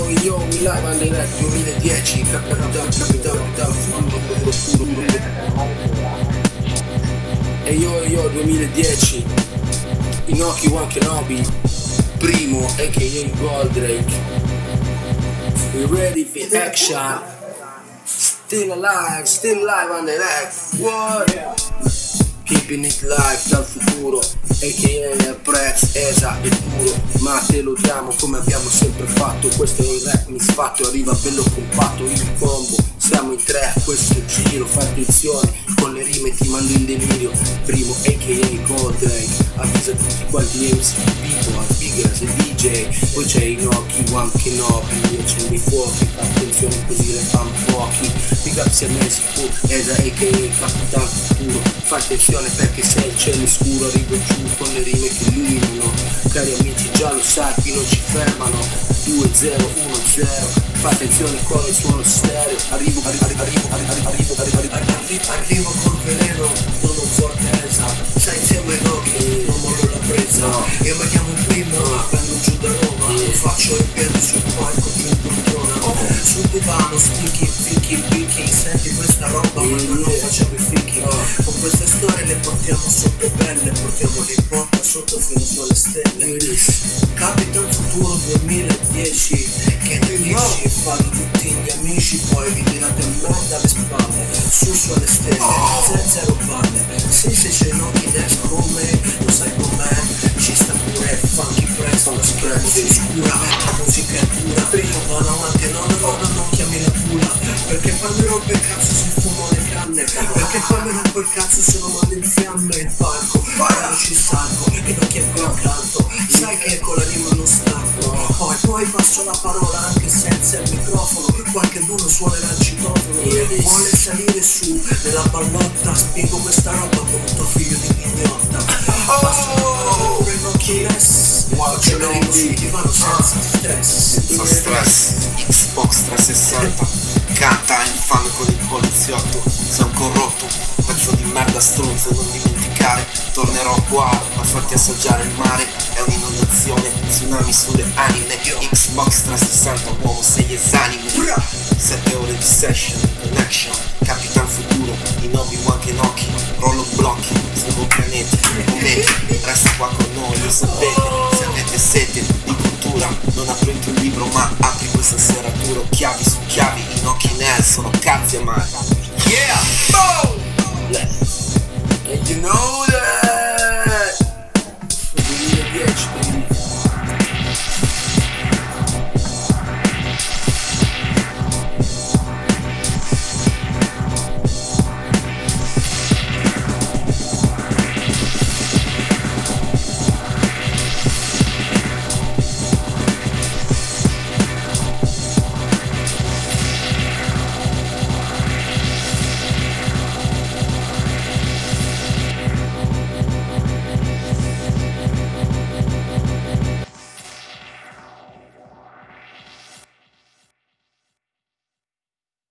yo, we live on direct 2010, Capitan Futuro. E yo, 2010, Inoki One Kenobi, Primo, a.k.a. Goldrake. We ready for action. Still alive on direct. What? Keeping it live dal futuro, a.k.a. Prex, Esa e Puro. Ma te lo diamo come abbiamo sempre fatto. Questo è il rap misfatto, arriva bello compatto. Il combo, siamo in tre a questo giro. Fai attenzione, con le rime ti mando in delirio. Primo, a.k.a. Goldrake, avvisa tutti quanti MC, people, Biggers e DJ. Poi c'è Inoki One Kenobi, accendi i fuochi, attenzione così repam pochi. Big up sia Messi, tu, Esa a.k.a. Capitan Futuro. Fai attenzione perché sei il cielo scuro, arrivo giù con le rime che illuminano. Cari amici già lo sai, qui non ci fermano. 2-0-1-0, fai attenzione con il suono stereo. Arrivo col veleno, non un fortezza. Sai insieme ai Noki, non mollo la presa. Io mi chiamo Primo, vengo giù da Roma. Lo faccio in piedi sul palco giù in poltrona. Sul divano, sticky, fichi, picchi. Senti questa roba ma non facciamo i fichi. Con queste storie le portiamo sotto pelle, portiamo l'hip hop sotto fino sulle stelle. Capitan Futuro 2010, che ne dici? Fanno tutti gli amici, poi vi tirate in merda alle spalle, su sulle stelle, zero palle. Se c'è Inoki Dash con me, lo sai com'è, ci sta pure funky presto, lo schermo si scura, la musica è pura. Prima vado avanti, non chiami la pula, perché poi mi rompe il cazzo se fumo le canne, perché poi mi rompo il cazzo se lo mando in fiamme il palco. Ora ci salgo e non chiedo accanto, sai che con la rima non stacco. Poi passo la parola anche senza il microfono, qualcheduno suonerà il citofono. Vuole salire su nella ballotta, spiego questa roba con un tuo figlio di pignotta. Passo la parola pure Inoki Less, faccio le rime sul divano senza stress. Xbox 360, canta infame con il poliziotto. Sei un corrotto, pezzo di merda stronzo, non dimenticare. Tornerò qua a farti assaggiare il mare. È un'inondazione, tsunami sulle anime. Xbox 360, uomo sei esanime. 7 ore di session, connection, Capitan Futuro, Inoki One Kenobi, rollo blocchi, fumo graneti, momenti, resta qua con noi, lo sapete, se avete sete di cultura, non aprite un libro ma apri questa serratura, chiavi su chiavi, Inoki Nel, sono cazzi e mari. Yeah! Boom! And you know that